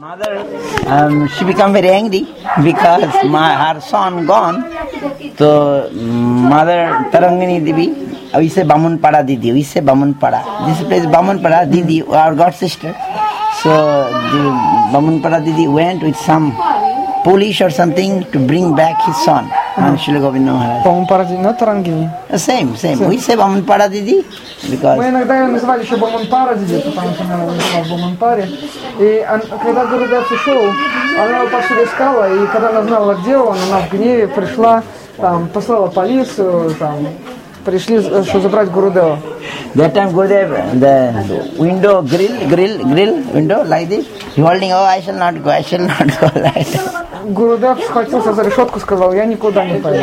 Mother, she became very angry because her son gone. So mother Tarangini Devi, we say Bamun Pada Didi, we say Bamun Pada. This place Bamun Pada Didi, our god sister. So the Bamun Pada Didi went with some police or something to bring back his son. Shila Govinda Maharaj. Bamun Pada Didi, not Tarangini. Same. We say Bamun Pada Didi because... Мы иногда ее называли еще Бамун Пара Дidi, потому что она называла Бамун Паре. И когда Гурудев ушел, она его повсюду искала, и когда она знала, где он, она в гневе пришла, там, послала полицию, там, пришли, чтобы забрать Гурудева. That time Gurudev, the window, grill, window like this, he holding, oh, I shall not go like that. Гурудев схватился за решетку, сказал, я никуда не пойду.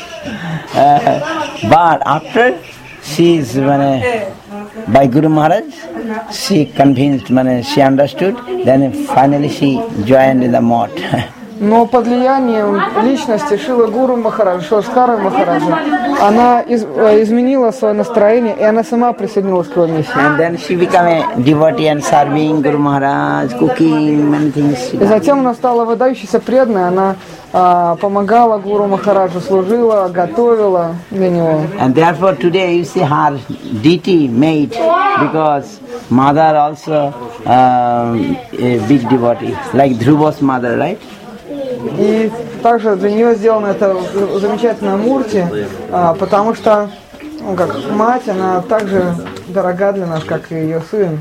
But after she is, by Guru Maharaj, she convinced, she understood, then finally she joined in the mott. Но под влиянием личности Шилы Гуру Махараджа, Шиласкары Махараджа, она изменила свое настроение, и она сама присоединилась к его миссии. And then she became a devotee and serving Guru Maharaj, cooking, many things. И затем она стала выдающейся преданной, она помогала Гуру Махараджу, служила, готовила для него. And therefore today you see her deity made because mother also a big devotee, like Dhruva's mother, right? И также для нее сделана эта замечательная мурти, потому что, как мать, она также дорога для нас, как и ее сын.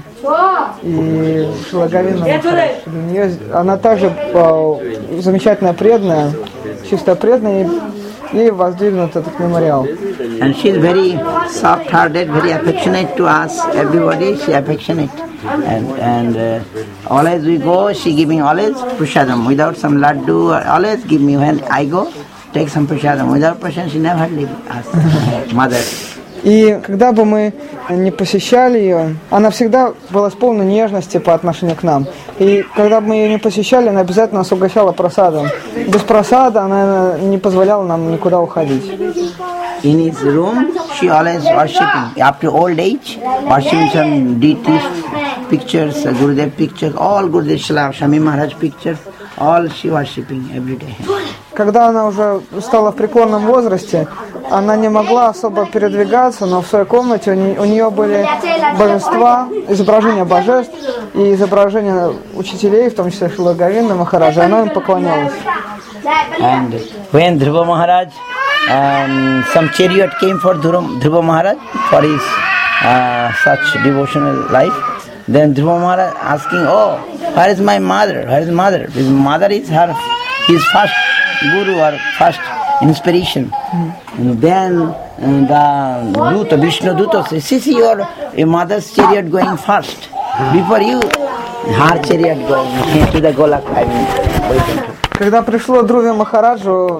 И Шила Говинда Махарадж, для нее она также замечательная преданная, чисто преданная, и ей воздвигнут этот мемориал. And she is very soft-hearted, very affectionate to us, everybody, she affectionate. And always we go, she giving always prasadam, without some laddu, always give me when I go, take some prasadam. Without prasadam, she never leave us, mother. И когда бы мы не посещали ее, она всегда была с полной нежности по отношению к нам. И когда бы мы ее не посещали, она обязательно нас угощала просадом. Без просада она не позволяла нам никуда уходить. In his room, she always worshipping. After old age, worshipping some deities, pictures, Gurudev pictures, all Gurudev Shami Maharaj pictures, all she worshipping every day. Когда она уже стала в преклонном возрасте, она не могла особо передвигаться, но в своей комнате у нее были божества, изображения божеств и изображения учителей, в том числе Шила Говинда Махараджа, она им поклонялась. And when Dhruva Maharaj, some chariot came for Dhruva Maharaj for his such devotional life, then Dhruva Maharaj asking, oh, where is my mother? Where is mother? His mother is his first guru or first inspiration. And then the Duta, Vishnu Duta says, see your mother's chariot going first. Before you, her chariot going to the Golak. Когда пришло Dhruva Махараджу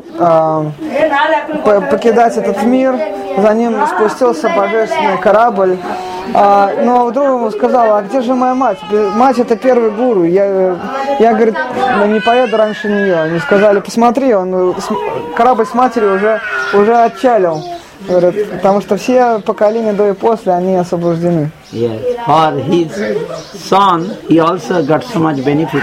покидать этот мир, за ним спустился божественный корабль. Но Dhruva ему сказала, а где же моя мать? Мать это первый гуру. Я говорит, не поеду раньше нее. Они сказали, посмотри, корабль с матерью уже отчалил. Говорят, потому что все поколения до и после, они освобождены. Yes. For his son, he also got so much benefit.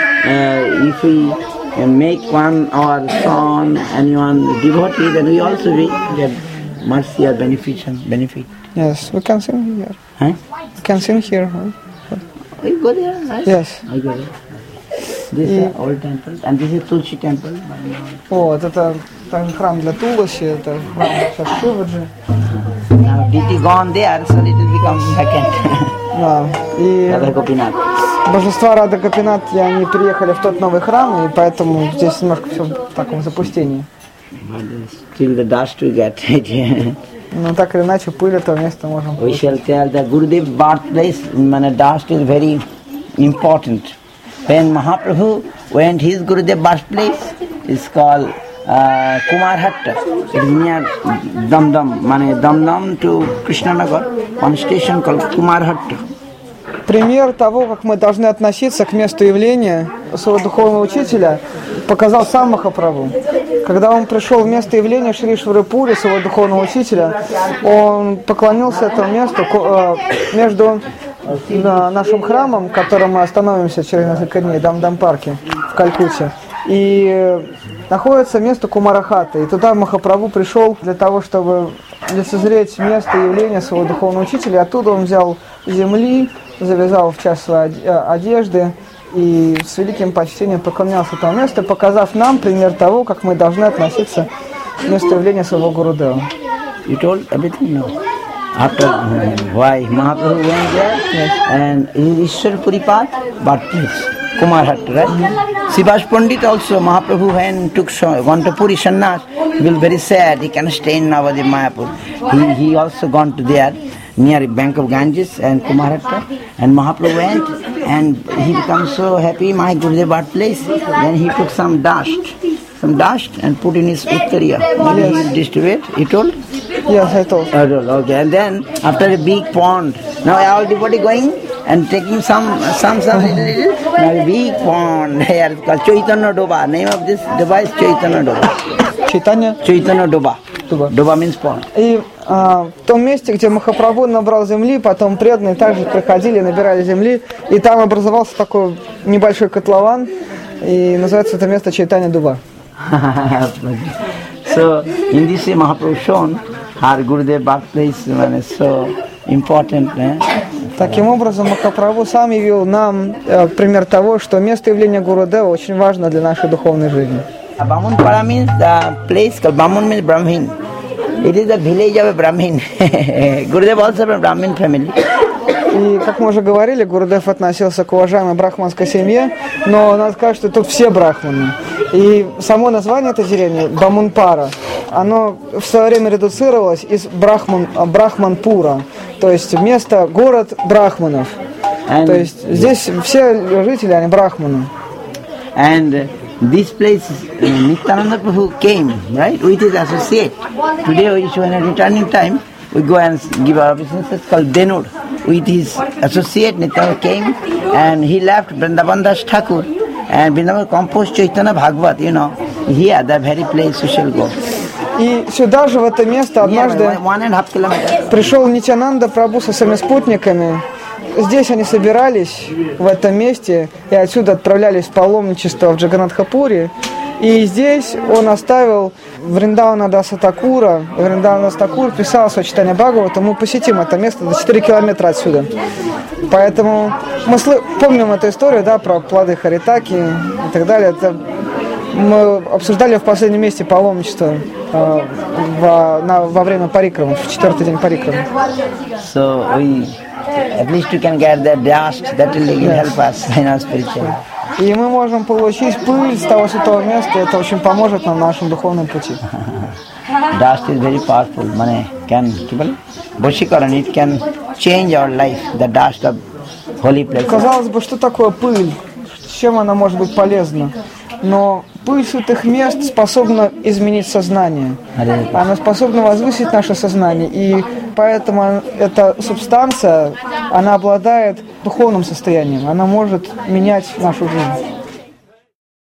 If we make one our son and one devotee, then we also get mercy or benefit. Yes, we can sing here. Huh? We can sing here. Huh? We go there, right? Yes. I go there. This is old temple and this is Tulsi temple. Вот, это также храм для Туласи, это храм Шиваджи. Now deity gone there, so it will become vacant. Да, и Radha Gopinath. божества Рада Гопинат, они переехали в тот новый храм, и поэтому здесь немножко все в таком запустении. Still the dust we get. Но так или иначе, пыль этого места можем We shall tell that Gurudev birthplace, dust is very important. When Mahaprabhu went his Gurudev birthplace, it's called Kumarhatta. It is near Damdam, Damdam to Krishnanagar, one station called Kumarhatta. Пример того, как мы должны относиться к месту явления своего духовного учителя, показал сам Махапрабху. Когда он пришел в место явления Шри Шварипури, своего духовного учителя, он поклонился этому месту между нашим храмом, в котором мы остановимся через несколько дней, Дамдам-парке в Калькутте. И находится место Кумарахаты. И туда Махапрабху пришел для того, чтобы лицезреть место явления своего духовного учителя. И оттуда он взял земли, завязал в час своей одежды и с великим почтением поклонялся этому месту, показав нам пример того, как мы должны относиться к месту явления своего Гурудева. You told everything now. After why Mahaprabhu went there, Yes. and Ishwarpuri path, birthplace, Kumarhat, right? Sivas Pandit also, Mahaprabhu when gone to Puri Sannyas, he will very sad, he cannot stay in Navadip Mayapur. He also gone to there, near bank of Ganges and Kumarhat, and Mahaprabhu went, and he becomes so happy, my Gurudev birthplace, then he took some dust and put in his uttariya. Maybe he distributed, he told? Yes, I told. Okay, and then after a big pond, now all everybody going and taking some little, now a big pond here called Chaitanya Doba. Name of this Doba is Chaitanya Doba. Chaitanya Doba. Doba means pond. И в том месте, где Махапрабху набрал земли, потом преданные также приходили, набирали земли, и там образовался такой небольшой котлован, и называется это место Чайтанья Дуба. So in this way Mahaprabhu shown her Gurudev birthplace is so important. Таким образом, Махапрабху сам явил нам пример того, что место явления Гурудева очень важно для нашей духовной жизни. Bamunpara means the place called Bamun means Brahmin. It is the village of a Brahmin. Gurudev also from Brahmin family. И, как мы уже говорили, Гурудев относился к уважаемой брахманской семье, но надо сказать, что тут все брахманы. И само название этой деревни, Бамунпара, оно в свое время редуцировалось из Брахманпура, то есть место, город брахманов. То есть здесь все жители, они брахманы. And this place, Nityananda Prabhu came, right, with his associate. Today, when at returning time, we go and give our obeisances called Denur. With his associate, Nityananda came and he left Vrindavan Das Thakur and Vrindavan composed Chaitanya Bhagavat, here, that very place we shall go. И сюда же, в это место, однажды 1.5 kilometers. пришел Нитьянанда Прабху со своими спутниками. Здесь они собирались, в этом месте, и отсюда отправлялись в паломничество в Джаганнатхапури. И здесь он оставил Вриндавана Даса Такура. Вриндавана Дас Такур писал свое читание Бхагавата. Мы посетим это место до 4 километра отсюда. Поэтому мы помним эту историю, да, про плоды Харитаки и так далее. Это мы обсуждали в последнем месте паломничества во время парикрамы, в 4-й день парикрамы. So at least you can get that dust, that will help us in our spiritual. И мы можем получить пыль с того святого места, это очень поможет нам в нашем духовном пути. Dust is very powerful. It can change our life, the dust of holy places. Казалось бы, что такое пыль? Чем она может быть полезна? Но пыль святых мест способна изменить сознание. Она способна возвысить наше сознание. И поэтому эта субстанция, она обладает духовным состоянием. Она может менять нашу жизнь.